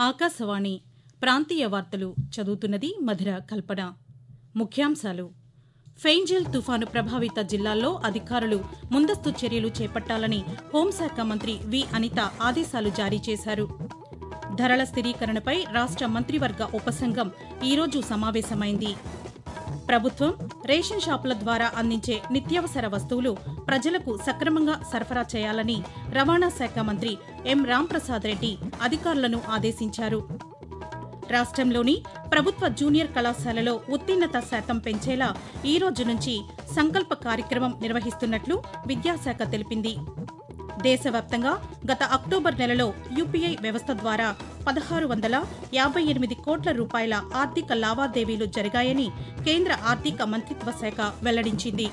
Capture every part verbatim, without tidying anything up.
ఆకాశవాణి ప్రాంతీయ వార్తలు చదువుతున్నది మధుర కల్పన. ముఖ్యాంశాలు: ఫెయింజల్ తుఫాను ప్రభావిత జిల్లాల్లో అధికారులు ముందస్తు చర్యలు చేపట్టాలని హోంశాఖ మంత్రి వి అనిత ఆదేశాలు జారీ చేశారు. ధరల స్థిరీకరణపై రాష్ట మంత్రివర్గ ఉపసంఘం ఈరోజు సమావేశమైంది. ప్రభుత్వం రేషన్ షాపుల ద్వారా అందించే నిత్యావసర వస్తువులు ప్రజలకు సక్రమంగా సరఫరా చేయాలని రవాణా శాఖ మంత్రి ఎం రాంప్రసాద్ రెడ్డి అధికారులను ఆదేశించారు. రాష్ట్రంలోని ప్రభుత్వ జూనియర్ కళాశాలలో ఉత్తీర్ణత శాతం పెంచేలా ఈ రోజు నుంచి సంకల్ప కార్యక్రమం నిర్వహిస్తున్నట్లు విద్యాశాఖ తెలిపింది. దేశవ్యాప్తంగా గత అక్టోబర్ నెలలో యూపీఐ వ్యవస్థ ద్వారా పదహారు వందల యాభై ఎనిమిది కోట్ల రూపాయల ఆర్థిక లావాదేవీలు జరిగాయని కేంద్ర ఆర్థిక మంత్రిత్వ శాఖ వెల్లడించింది.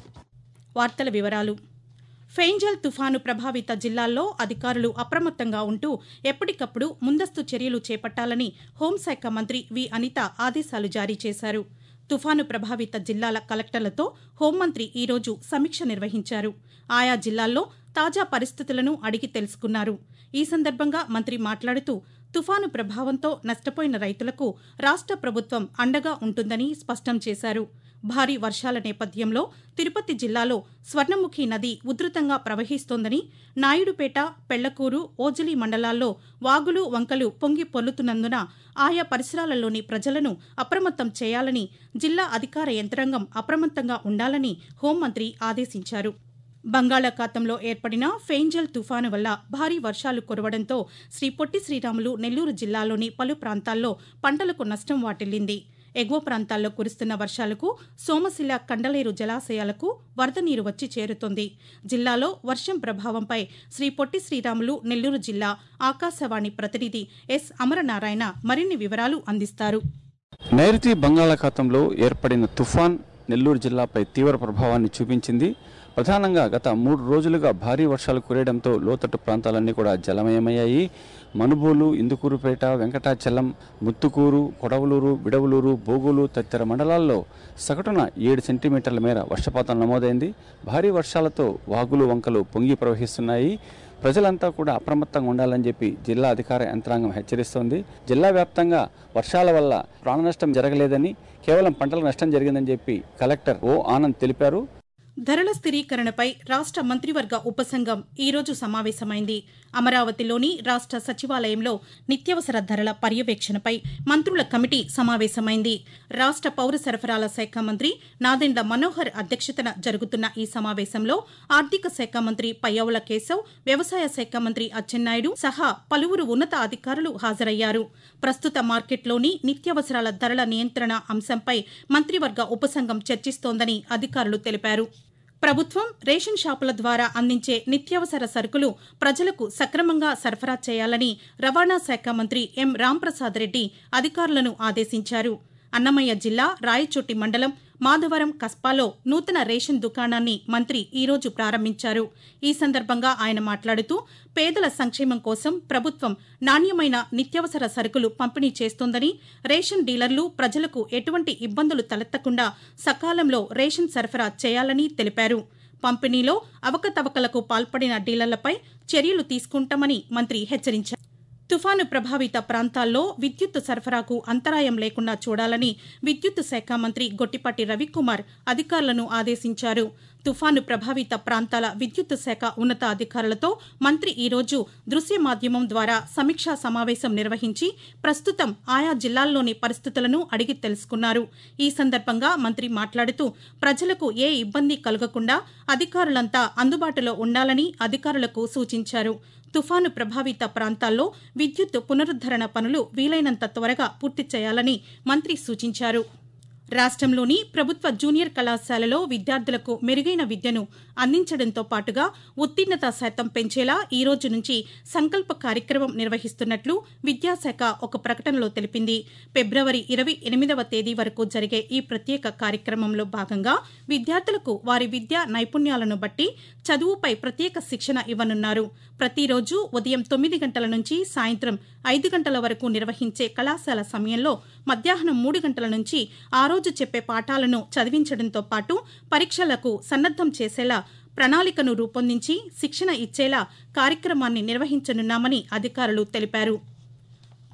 వార్తల వివరాలు: ఫెయింజల్ తుఫాను ప్రభావిత జిల్లాల్లో అధికారులు అప్రమత్తంగా ఉంటూ ఎప్పటికప్పుడు ముందస్తు చర్యలు చేపట్టాలని హోంశాఖ మంత్రి వి అనిత ఆదేశాలు జారీ చేశారు. తుఫాను ప్రభావిత జిల్లాల కలెక్టర్లతో హోంమంత్రి ఈరోజు సమీక్ష నిర్వహించారు. ఆయా జిల్లాల్లో తాజా పరిస్థితులను అడిగి తెలుసుకున్నారు. ఈ సందర్భంగా మంత్రి మాట్లాడుతూ తుఫాను ప్రభావంతో నష్టపోయిన రైతులకు రాష్ట ప్రభుత్వం అండగా ఉంటుందని స్పష్టం చేశారు. భారీ వర్షాల నేపథ్యంలో తిరుపతి జిల్లాలో స్వర్ణముఖి నది ఉధృతంగా ప్రవహిస్తోందని, నాయుడుపేట, పెళ్లకూరు, ఓజలి మండలాల్లో వాగులు వంకలు పొంగి పొర్లుతున్నందున ఆయా పరిసరాలలోని ప్రజలను అప్రమత్తం చేయాలని, జిల్లా అధికార యంత్రాంగం అప్రమత్తంగా ఉండాలని హోంమంత్రి ఆదేశించారు. బంగాళాఖాతంలో ఏర్పడిన ఫెయింజల్ తుఫాను వల్ల భారీ వర్షాలు కురవడంతో శ్రీ పొట్టి శ్రీరాములు నెల్లూరు జిల్లాలోని పలు ప్రాంతాల్లో పంటలకు నష్టం వాటిల్లింది. ఎగువ ప్రాంతాల్లో కురుస్తున్న వర్షాలకు సోమశిల, కండలేరు జలాశయాలకు వరద నీరు వచ్చి చేరుతోంది. జిల్లాలో వర్షం ప్రభావంపై శ్రీ పొట్టి శ్రీరాములు నెల్లూరు జిల్లా ఆకాశవాణి ప్రతినిధి ఎస్ అమరనారాయణ మరిన్ని వివరాలు అందిస్తారు. నైరుతి బంగాళాఖాతంలో ఏర్పడిన తుఫాన్ నెల్లూరు జిల్లాపై తీవ్ర ప్రభావాన్ని చూపించింది. ప్రధానంగా గత మూడు రోజులుగా భారీ వర్షాలు కురియడంతో లోతట్టు ప్రాంతాలన్నీ కూడా జలమయమయ్యాయి. మనుబోలు, ఇందుకూరుపేట, వెంకటాచలం, ముత్తుకూరు, కొడవలూరు, బిడవలూరు, బోగోలు తదితర మండలాల్లో సగటున ఏడు సెంటీమీటర్ల మేర వర్షపాతం నమోదైంది. భారీ వర్షాలతో వాగులు వంకలు పొంగి ప్రవహిస్తున్నాయి. ప్రజలంతా కూడా అప్రమత్తంగా ఉండాలని చెప్పి జిల్లా అధికార యంత్రాంగం హెచ్చరిస్తోంది. జిల్లా వ్యాప్తంగా వర్షాల వల్ల ప్రాణ నష్టం జరగలేదని, కేవలం పంటలకు నష్టం జరిగిందని చెప్పి కలెక్టర్ ఓ ఆనంద్ తెలిపారు. ధరల స్థిరీకరణపై రాష్ట మంత్రివర్గ ఉపసంఘం ఈరోజు సమావేశమైంది. అమరావతిలోని రాష్ట సచివాలయంలో నిత్యావసర ధరల పర్యవేక్షణపై మంత్రుల కమిటీ సమావేశమైంది. రాష్ట పౌర సరఫరాల శాఖ మంత్రి నాదెండ్ల మనోహర్ అధ్యక్షతన జరుగుతున్న ఈ సమావేశంలో ఆర్థిక శాఖ మంత్రి పయ్యావుల కేశవ్, వ్యవసాయ శాఖ మంత్రి అచ్చెన్నాయుడు సహా పలువురు ఉన్నత అధికారులు హాజరయ్యారు. ప్రస్తుత మార్కెట్లోని నిత్యావసరాల ధరల నియంత్రణ అంశంపై మంత్రివర్గ ఉపసంఘం చర్చిస్తోందని అధికారులు తెలిపారు. ప్రభుత్వం రేషన్ షాపుల ద్వారా అందించే నిత్యావసర సరుకులు ప్రజలకు సక్రమంగా సరఫరా చేయాలని రవాణా శాఖ మంత్రి ఎం రాంప్రసాద్ రెడ్డి అధికారులను ఆదేశించారు. అన్నమయ్య జిల్లా రాయచోటి మండలం మాధవరం కస్బాలో నూతన రేషన్ దుకాణాన్ని మంత్రి ఈరోజు ప్రారంభించారు. ఈ సందర్భంగా ఆయన మాట్లాడుతూ పేదల సంక్షేమం కోసం ప్రభుత్వం నాణ్యమైన నిత్యావసర సరుకులు పంపిణీ చేస్తోందని, రేషన్ డీలర్లు ప్రజలకు ఎటువంటి ఇబ్బందులు తలెత్తకుండా సకాలంలో రేషన్ సరఫరా చేయాలని తెలిపారు. పంపిణీలో అవకతవకలకు పాల్పడిన డీలర్లపై చర్యలు తీసుకుంటామని మంత్రి హెచ్చరించారు. తుఫాను ప్రభావిత ప్రాంతాల్లో విద్యుత్ సరఫరాకు అంతరాయం లేకుండా చూడాలని విద్యుత్ శాఖ మంత్రి గొట్టిపాటి రవికుమార్ అధికారులను ఆదేశించారు. తుఫాను ప్రభావిత ప్రాంతాల విద్యుత్ శాఖ ఉన్నత అధికారులతో మంత్రి ఈరోజు దృశ్య మాధ్యమం ద్వారా సమీక్షా సమావేశం నిర్వహించి ప్రస్తుతం ఆయా జిల్లాల్లోని పరిస్థితులను అడిగి తెలుసుకున్నారు. ఈ సందర్భంగా మంత్రి మాట్లాడుతూ ప్రజలకు ఏ ఇబ్బంది కలగకుండా అధికారులంతా అందుబాటులో ఉండాలని అధికారులకు సూచించారు. తుఫాను ప్రభావిత ప్రాంతాల్లో విద్యుత్ పునరుద్దరణ పనులు వీలైనంత త్వరగా పూర్తి చేయాలని మంత్రి సూచించారు. రాష్ట్రంలోని ప్రభుత్వ జూనియర్ కళాశాలలో విద్యార్థులకు మెరుగైన విద్యను అందించడంతో పాటుగా ఉత్తీర్ణత శాతం పెంచేలా ఈ రోజు నుంచి సంకల్ప కార్యక్రమం నిర్వహిస్తున్నట్లు విద్యాశాఖ ఒక ప్రకటనలో తెలిపింది. ఫిబ్రవరి ఇరవై ఎనిమిదవ తేదీ వరకు జరిగే ఈ ప్రత్యేక కార్యక్రమంలో భాగంగా విద్యార్థులకు వారి విద్యా నైపుణ్యాలను బట్టి చదువుపై ప్రత్యేక శిక్షణ ఇవ్వనున్నారు. ప్రతిరోజు ఉదయం తొమ్మిది గంటల నుంచి సాయంత్రం ఐదు గంటల వరకు నిర్వహించే కళాశాల సమయంలో మధ్యాహ్నం మూడు గంటల నుంచి ఆ రోజు చెప్పే పాఠాలను చదివించడంతో పాటు పరీక్షలకు సన్నద్దం చేసేలా ప్రణాళికను రూపొందించి శిక్షణ ఇచ్చేలా కార్యక్రమాన్ని నిర్వహించనున్నామని అధికారులు తెలిపారు.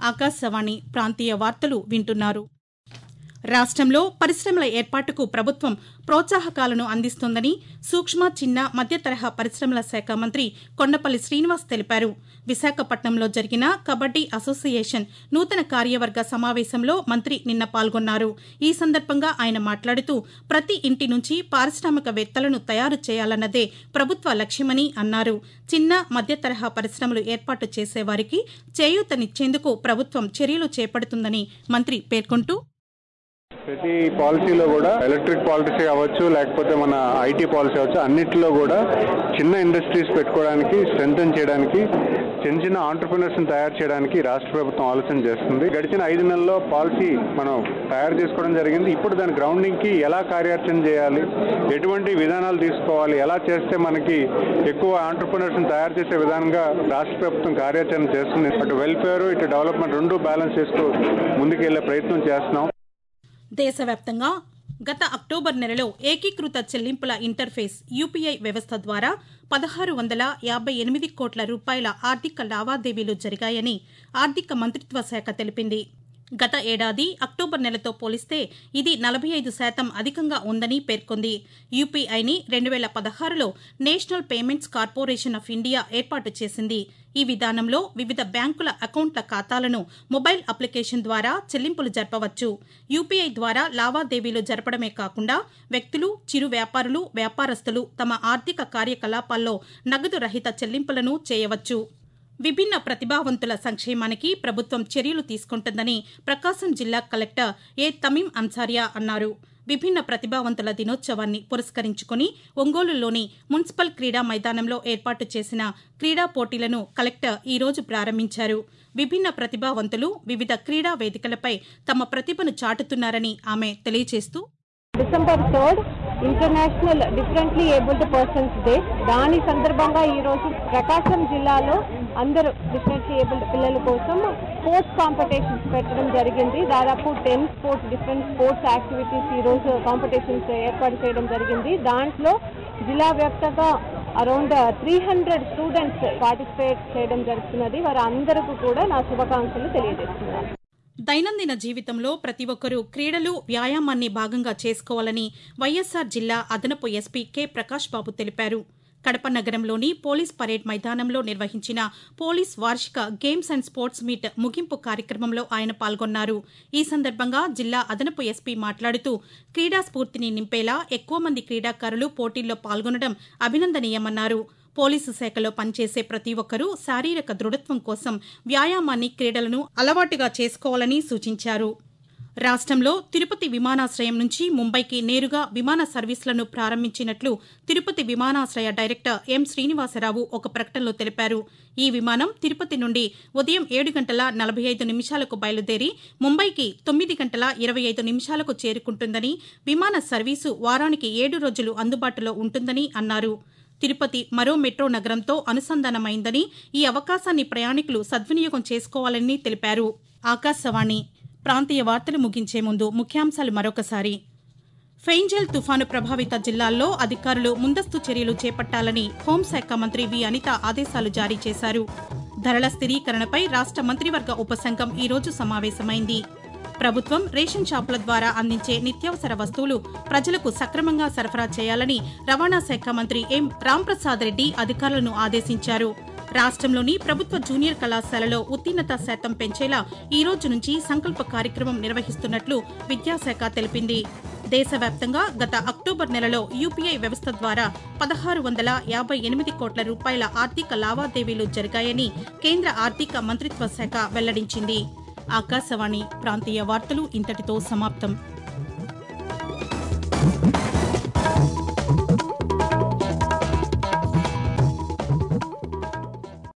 ఆకాశవాణి ప్రాంతీయ వార్తలు వింటున్నారు. రాష్ట్రంలో పరిశ్రమల ఏర్పాటుకు ప్రభుత్వం ప్రోత్సాహకాలను అందిస్తోందని సూక్ష్మ చిన్న మధ్య తరహా పరిశ్రమల శాఖ మంత్రి కొండపల్లి శ్రీనివాస్ తెలిపారు. విశాఖపట్నంలో జరిగిన కబడ్డీ అసోసియేషన్ నూతన కార్యవర్గ సమావేశంలో మంత్రి నిన్న పాల్గొన్నారు. ఈ సందర్భంగా ఆయన మాట్లాడుతూ ప్రతి ఇంటి నుంచి పారిశ్రామికవేత్తలను తయారు చేయాలన్నదే ప్రభుత్వ లక్ష్యమని అన్నారు. చిన్న మధ్య తరహా పరిశ్రమలు ఏర్పాటు చేసేవారికి చేయూతనిచ్చేందుకు ప్రభుత్వం చర్యలు చేపడుతుందని మంత్రి పేర్కొంటూ ప్రతి పాలసీలో కూడా ఎలక్ట్రిక్ పాలసీ అవ్వచ్చు, లేకపోతే మన ఐటీ పాలసీ అవ్వచ్చు, అన్నిటిలో కూడా చిన్న ఇండస్ట్రీస్ పెట్టుకోవడానికి, స్ట్రెంథెన్ చేయడానికి, చిన్న చిన్న ఆంటర్ప్రినర్స్ని తయారు చేయడానికి రాష్ట్ర ప్రభుత్వం ఆలోచన చేస్తుంది. గడిచిన ఐదు నెలల్లో పాలసీ మనం తయారు చేసుకోవడం జరిగింది. ఇప్పుడు దాని గ్రౌండింగ్కి ఎలా కార్యాచరణ చేయాలి, ఎటువంటి విధానాలు తీసుకోవాలి, ఎలా చేస్తే మనకి ఎక్కువ ఆంటర్ప్రినర్స్ని తయారు చేసే విధానంగా రాష్ట్ర ప్రభుత్వం కార్యాచరణ చేస్తుంది. అటు వెల్ఫేర్ ఇటు డెవలప్మెంట్ రెండు బ్యాలెన్స్ చేస్తూ ముందుకెళ్లే ప్రయత్నం చేస్తున్నాం. దేశవ్యాప్తంగా గత అక్టోబర్ నెలలో ఏకీకృత చెల్లింపుల ఇంటర్ఫేస్ యూపీఐ వ్యవస్థ ద్వారా పదహారు వందల యాభై ఎనిమిది కోట్ల రూపాయల ఆర్థిక లావాదేవీలు జరిగాయని ఆర్థిక మంత్రిత్వ శాఖ తెలిపింది. గత ఏడాది అక్టోబర్ నెలతో పోలిస్తే ఇది నలభై ఐదు శాతం అధికంగా ఉందని పేర్కొంది. యూపీఐని రెండు వేల పదహారులో National Payments Corporation of India ఏర్పాటు చేసింది. ఈ విధానంలో వివిధ బ్యాంకుల అకౌంట్ల ఖాతాలను మొబైల్ అప్లికేషన్ ద్వారా చెల్లింపులు జరపవచ్చు. యూపీఐ ద్వారా లావాదేవీలు జరపడమే కాకుండా వ్యక్తులు, చిరు వ్యాపారులు, వ్యాపారస్తులు తమ ఆర్థిక కార్యకలాపాల్లో నగదు రహిత చెల్లింపులను చేయవచ్చు. విభిన్న ప్రతిభావంతుల సంక్షేమానికి ప్రభుత్వం చర్యలు తీసుకుంటుందని ప్రకాశం జిల్లా కలెక్టర్ ఏ తమీం అన్సారియా అన్నారు. విభిన్న ప్రతిభావంతుల దినోత్సవాన్ని పురస్కరించుకుని ఒంగోలులోని మున్సిపల్ క్రీడా మైదానంలో ఏర్పాటు చేసిన క్రీడా పోటీలను కలెక్టర్ ఈ రోజు ప్రారంభించారు. విభిన్న ప్రతిభావంతులు వివిధ క్రీడా వేదికలపై తమ ప్రతిభను చాటుతున్నారని ఆమె తెలియజేస్తూ December third international differently abled persons day. దాని సందర్భంగా ఈరోజు ప్రకాశం జిల్లాలో అందరూ డిఫరెంట్లీ ఏబుల్డ్ పిల్లల కోసం స్పోర్ట్స్ కాంపిటీషన్స్ పెట్టడం జరిగింది. దాదాపు ten sports different sports activities ఈరోజు కాంపిటీషన్స్ ఏర్పాటు చేయడం జరిగింది. దాంట్లో జిల్లా వ్యాప్తంగా around three hundred students participate చేయడం జరుగుతున్నది. వారు అందరికీ కూడా నా శుభాకాంక్షలు తెలియజేస్తున్నాను. దైనందిన జీవితంలో ప్రతి ఒక్కరూ క్రీడలు, వ్యాయామాన్ని భాగంగా చేసుకోవాలని వైఎస్సార్ జిల్లా అదనపు ఎస్పీ కె ప్రకాష్ బాబు తెలిపారు. కడప నగరంలోని పోలీస్ పరేడ్ మైదానంలో నిర్వహించిన పోలీస్ వార్షిక గేమ్స్ అండ్ స్పోర్ట్స్ మీట్ ముగింపు కార్యక్రమంలో ఆయన పాల్గొన్నారు. ఈ సందర్భంగా జిల్లా అదనపు ఎస్పీ మాట్లాడుతూ క్రీడా స్ఫూర్తిని నింపేలా ఎక్కువ మంది క్రీడాకారులు పోటీల్లో పాల్గొనడం అభినందనీయమన్నారు. పోలీసు శాఖలో పనిచేసే ప్రతి ఒక్కరూ శారీరక దృఢత్వం కోసం వ్యాయామాన్ని, క్రీడలను అలవాటుగా చేసుకోవాలని సూచించారు. రాష్ట్రంలో తిరుపతి విమానాశ్రయం నుంచి ముంబైకి నేరుగా విమాన సర్వీసులను ప్రారంభించినట్లు తిరుపతి విమానాశ్రయ డైరెక్టర్ ఎం శ్రీనివాసరావు ఒక ప్రకటనలో తెలిపారు. ఈ విమానం తిరుపతి నుండి ఉదయం ఏడు గంటల నలభై ఐదు నిమిషాలకు బయలుదేరి ముంబైకి తొమ్మిది గంటల ఇరవై ఐదు నిమిషాలకు చేరుకుంటుందని, విమాన సర్వీసు వారానికి ఏడు రోజులు అందుబాటులో ఉంటుందని అన్నారు. తిరుపతి మరో మెట్రో నగరంతో అనుసంధానమైందని, ఈ అవకాశాన్ని ప్రయాణికులు సద్వినియోగం చేసుకోవాలని తెలిపారు. ఆకాశవాణి ప్రాంతీయ వార్తలు ముగించే ముందు ముఖ్యాంశాలు మరొకసారి. ఫెయింజల్ తుఫాను ప్రభావిత జిల్లాల్లో అధికారులు ముందస్తు చర్యలు చేపట్టాలని హోంశాఖ మంత్రి వి అనిత ఆదేశాలు జారీ చేశారు. ధరల స్థిరీకరణపై రాష్ట మంత్రివర్గ ఉపసంఘం ఈ రోజు సమావేశమైంది. ప్రభుత్వం రేషన్ షాపుల ద్వారా అందించే నిత్యావసర వస్తువులు ప్రజలకు సక్రమంగా సరఫరా చేయాలని రవాణా శాఖ మంత్రి ఎం రాంప్రసాద్ రెడ్డి అధికారులను ఆదేశించారు. రాష్ట్రంలోని ప్రభుత్వ జూనియర్ కళాశాలలో ఉత్తీర్ణత శాతం పెంచేలా ఈ రోజు నుంచి సంకల్ప కార్యక్రమం నిర్వహిస్తున్నట్లు విద్యాశాఖ తెలిపింది. దేశవ్యాప్తంగా గత అక్టోబర్ నెలలో యూపీఐ వ్యవస్థ ద్వారా పదహారు వందల యాభై ఎనిమిది కోట్ల రూపాయల ఆర్థిక లావాదేవీలు జరిగాయని కేంద్ర ఆర్థిక మంత్రిత్వ శాఖ వెల్లడించింది. ఆకాశవాణి ప్రాంతీయ వార్తలు ఇంతటితో సమాప్తం.